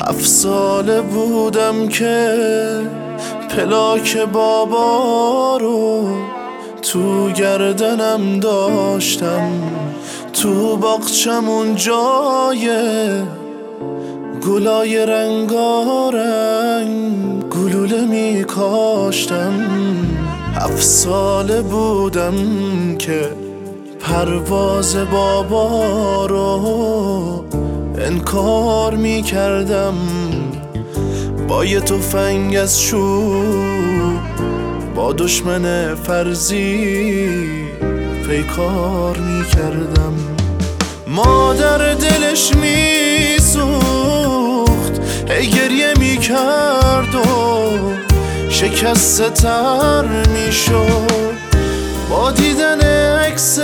7 ساله بودم که پلاک بابا رو تو گردنم داشتم، تو باغچمون جای گلای رنگارنگ گلوله می کاشتم. 7 ساله بودم که پرواز بابا رو انکار می کردم، با یه تفنگ از چوب با دشمن فرضی پیکار می کردم. مادر دلش می سوخت، هی گریه می کرد و شکسته تر می شد با دیدن عکس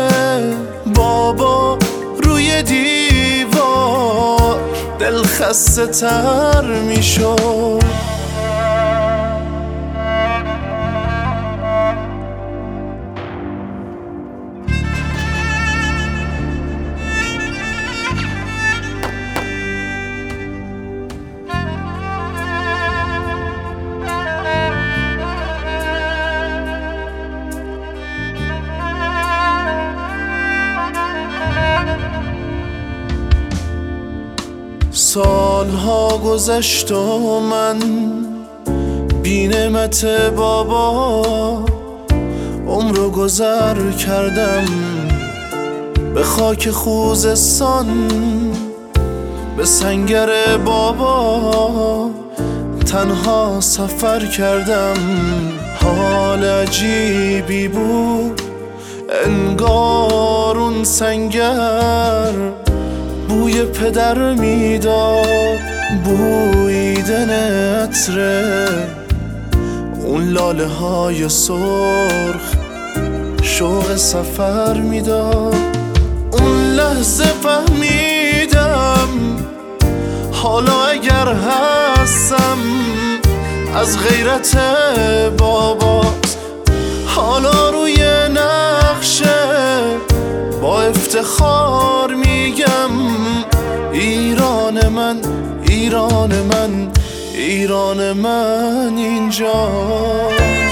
بابا روی دیوار. دل خسته تر می شد. سالها گذشت و من بی نعمت بابا عمرو گذر کردم. به خاک خوزستان به سنگر بابا تنها سفر کردم. حال عجیبی بود، انگار اون سنگر بوی پدر میداد، بویدن عطر اون لاله های سرخ شوق سفر میداد. اون لحظه فهمیدم حالا اگر هستم از غیرت باباست. حالا روی نقشه با افتخار میگم ایران من، ایران من، ایران من اینجا.